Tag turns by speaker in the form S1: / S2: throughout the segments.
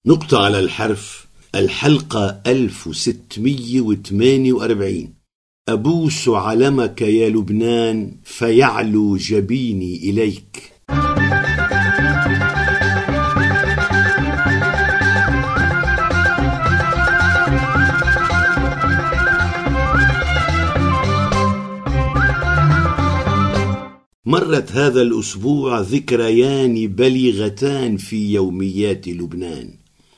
S1: نقطة على الحرف. الحلقة 1648. أبوس علمك يا لبنان فيعلو جبيني إليك. مرت هذا الأسبوع ذكريان بليغتان في يوميات لبنان.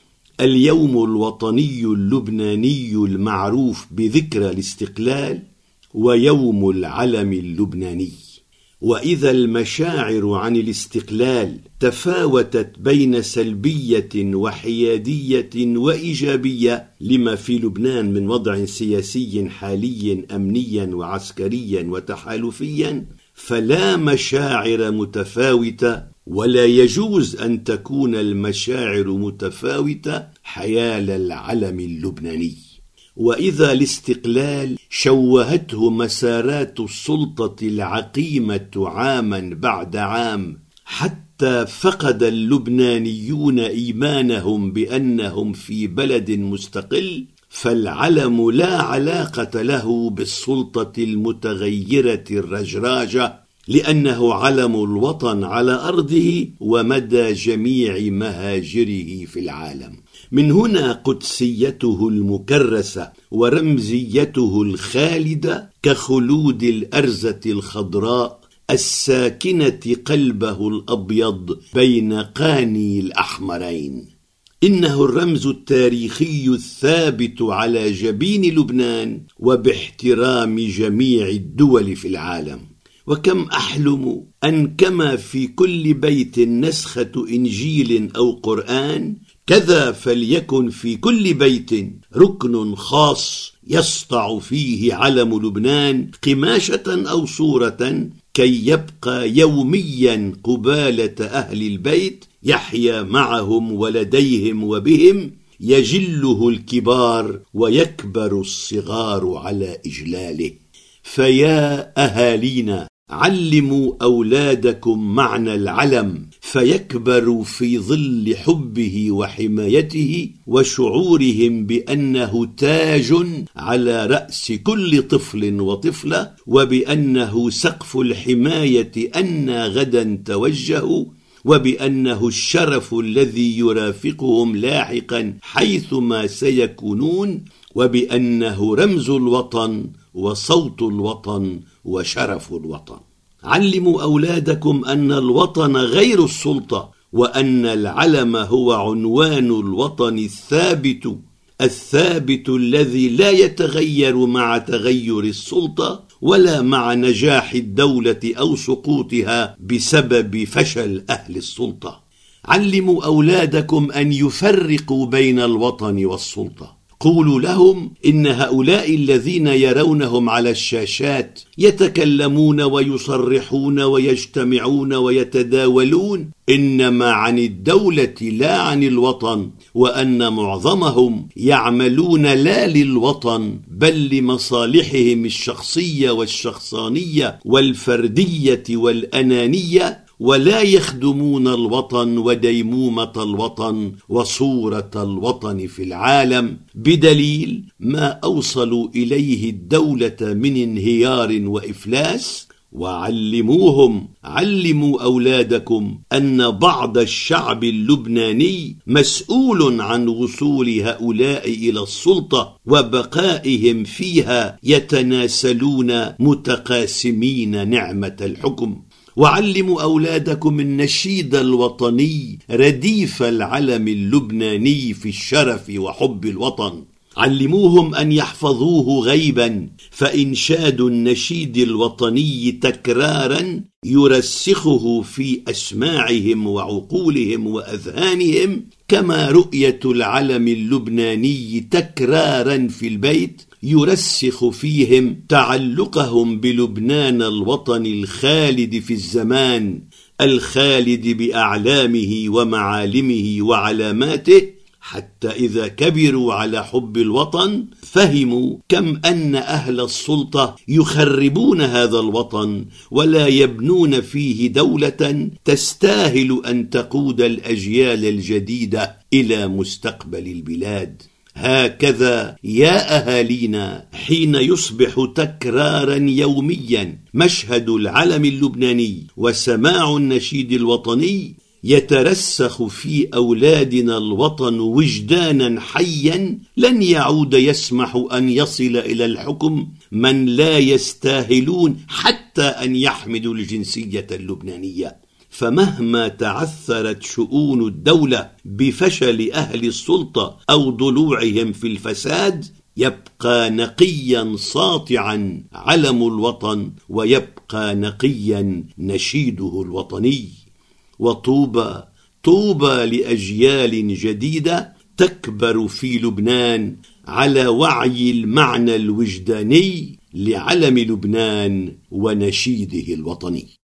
S1: اليوم الوطني اللبناني المعروف بذكرى الاستقلال، ويوم العلم اللبناني. وإذا المشاعر عن الاستقلال تفاوتت بين سلبية وحيادية وإيجابية لما في لبنان من وضع سياسي حالي أمنيا وعسكريا وتحالفيا، فلا مشاعر متفاوتة، ولا يجوز أن تكون المشاعر متفاوتة حيال العلم اللبناني. وإذا الاستقلال شوهته مسارات السلطة العقيمة عاما بعد عام، حتى فقد اللبنانيون إيمانهم بأنهم في بلد مستقل، فالعلم لا علاقة له بالسلطة المتغيرة الرجراجة، لأنه علم الوطن على أرضه ومدى جميع مهاجره في العالم. من هنا قدسيته المكرسة ورمزيته الخالدة كخلود الأرزة الخضراء الساكنة قلبه الأبيض بين قاني الأحمرين. إنه الرمز التاريخي الثابت على جبين لبنان وباحترام جميع الدول في العالم. وكم أحلم أن كما في كل بيت نسخة إنجيل أو قرآن، كذا فليكن في كل بيت ركن خاص يسطع فيه علم لبنان قماشة أو صورة، كي يبقى يوميا قبالة أهل البيت، يحيا معهم ولديهم وبهم، يجله الكبار ويكبر الصغار على إجلاله. فيا أهالينا، علموا أولادكم معنى العلم، فيكبروا في ظل حبه وحمايته، وشعورهم بأنه تاج على رأس كل طفل وطفلة، وبأنه سقف الحماية أن غدا توجهوا، وبأنه الشرف الذي يرافقهم لاحقا حيثما سيكونون، وبأنه رمز الوطن وصوت الوطن وشرف الوطن. علموا أولادكم أن الوطن غير السلطة، وأن العلم هو عنوان الوطن الثابت الذي لا يتغير مع تغير السلطة، ولا مع نجاح الدولة أو سقوطها بسبب فشل أهل السلطة. علموا أولادكم أن يفرقوا بين الوطن والسلطة. قولوا لهم إن هؤلاء الذين يرونهم على الشاشات يتكلمون ويصرحون ويجتمعون ويتداولون إنما عن الدولة لا عن الوطن، وأن معظمهم يعملون لا للوطن بل لمصالحهم الشخصية والشخصانية والفردية والأنانية، ولا يخدمون الوطن وديمومة الوطن وصورة الوطن في العالم، بدليل ما أوصلوا إليه الدولة من انهيار وإفلاس. علموا أولادكم أن بعض الشعب اللبناني مسؤول عن وصول هؤلاء إلى السلطة وبقائهم فيها، يتناسلون متقاسمين نعمة الحكم. وعلموا أولادكم النشيد الوطني رديف العلم اللبناني في الشرف وحب الوطن. علموهم أن يحفظوه غيبا، فإنشاد النشيد الوطني تكرارا يرسخه في أسماعهم وعقولهم وأذهانهم، كما رؤية العلم اللبناني تكرارا في البيت يرسخ فيهم تعلقهم بلبنان الوطن الخالد في الزمان، الخالد بأعلامه ومعالمه وعلاماته، حتى إذا كبروا على حب الوطن فهموا كم أن أهل السلطة يخربون هذا الوطن ولا يبنون فيه دولة تستاهل أن تقود الأجيال الجديدة إلى مستقبل البلاد. هكذا يا أهالينا حين يصبح تكرارا يوميا مشهد العلم اللبناني وسماع النشيد الوطني يترسخ في أولادنا الوطن وجدانا حيا لن يعود يسمح أن يصل إلى الحكم من لا يستاهلون حتى أن يحملوا الجنسية اللبنانية. فمهما تعثرت شؤون الدولة بفشل أهل السلطة أو ضلوعهم في الفساد يبقى نقيا ساطعا علم الوطن ويبقى نقيا نشيده الوطني. طوبى لأجيال جديدة تكبر في لبنان على وعي المعنى الوجداني لعلم لبنان ونشيده الوطني.